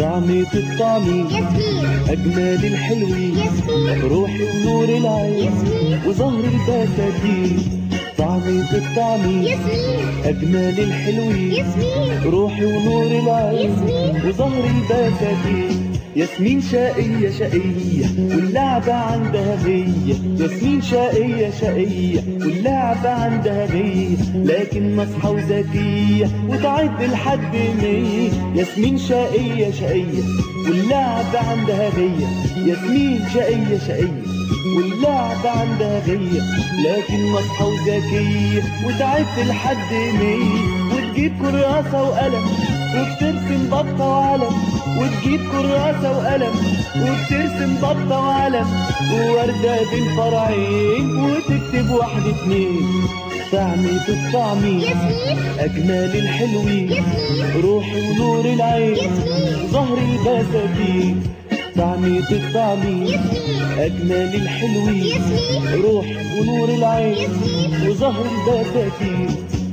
طعمة الطعمي ياسمين أجمل الحلوين ياسمين روحي ونور العين ياسمين وزهر البساتين طعمة الطعمي ياسمين أجمل الحلوين ياسمين روحي ونور العين ياسمين وزهر البساتين ياسمين شقية شقية واللعبة عندها غية ياسمين شقية شقية واللعبة عندها غية لكن نصحى وذكية وتعد لحد 100 ياسمين شقية شقية واللعبة عندها غية ياسمين شقية شقية واللعبة عندها غية لكن نصحى وذكية وتعد لحد 100 وتجيب كراسة وقلم وبترسم بطة وعلم وتجيب كراسة وقلم وبترسم بطة وعلم ووردة بين فرعين وتكتب 1 2 طعمة الطعمي ياسمين أجمل الحلوين ياسمين روحي ونور العين ياسمين زهر البساتين طعمة الطعمي ياسمين أجمل الحلوين ياسمين روحي ونور العين ياسمين وزهر البساتين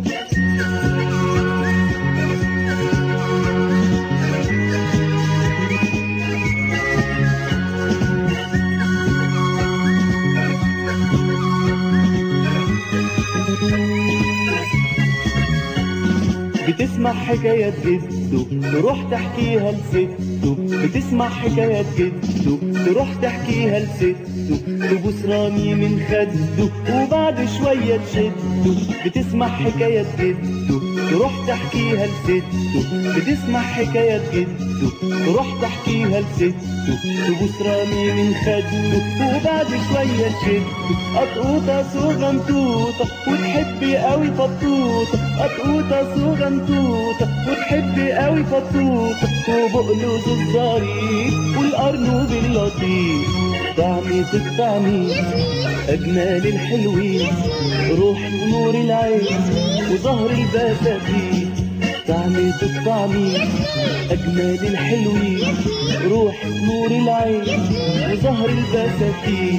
بتسمع حكايات جده تروح تحكيها لسته بتسمع حكايات جده تروح تحكيها لسته تبوس رامي من خده وبعد شوية تشده بتسمع حكايات جده تروح تحكيها لسته بتسمع حكايات جده تروح تحكيها لسته تبوس رامي من خده وبعد شوية تشده قطوطة صغنطوطة وتحبي قوي فطوطة قطوطة صغنطوطة وتحبي قوي فطوطة وبقلوز الظريف والقرنوب اللطيف طعمة الطعمي ياسمين أجمل الحلوين روحي ونور العين وزهر البساتين طعمة الطعمي أجمل الحلوين روحي ونور العين وزهر البساتين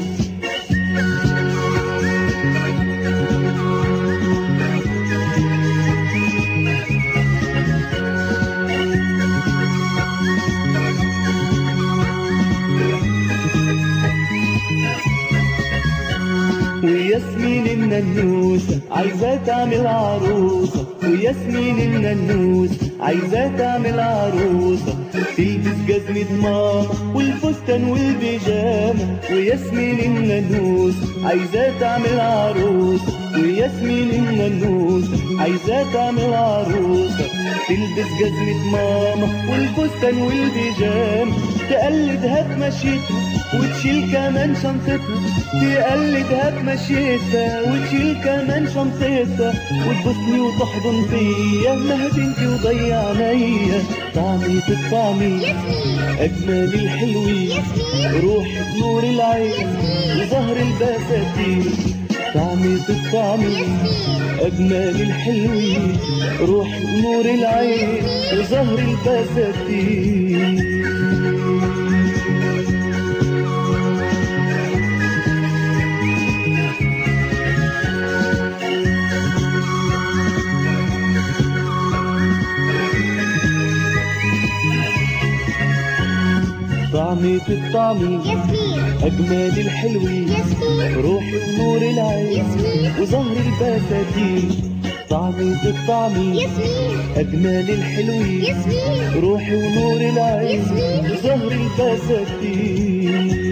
وياسمين الننوسة عايزة تعمل عروسة وياسمين الننوسة عايزة تعمل عروسة تلبس جزمة ماما والفستان والبيجامة وياسمين الننوسة عايزة تعمل عروسة وياسمين الننوسة عايزة تعمل عروسة تلبس جزمة ماما والفستان والبيجامة تقلدها بمشيتها وتشيل كمان شنطتها تقلدها بمشيتها وتشيل كمان شنطتها وتبوسني وتحضن فيا ما بنتي وضيع عينيا طعمة الطعمي أجمل الحلوين روحي بنور العين وزهر البساتين طعمة الطعمي أجمل الحلوين روحي بنور العين وزهر البساتين طعمة الطعمي ياسمين أجمل الحلوين ياسمين روحي ونور العين ياسمين وزهر البساتين طعمة الطعمي ياسمين أجمل الحلوين ياسمين روحي ونور العين ياسمين وزهر البساتين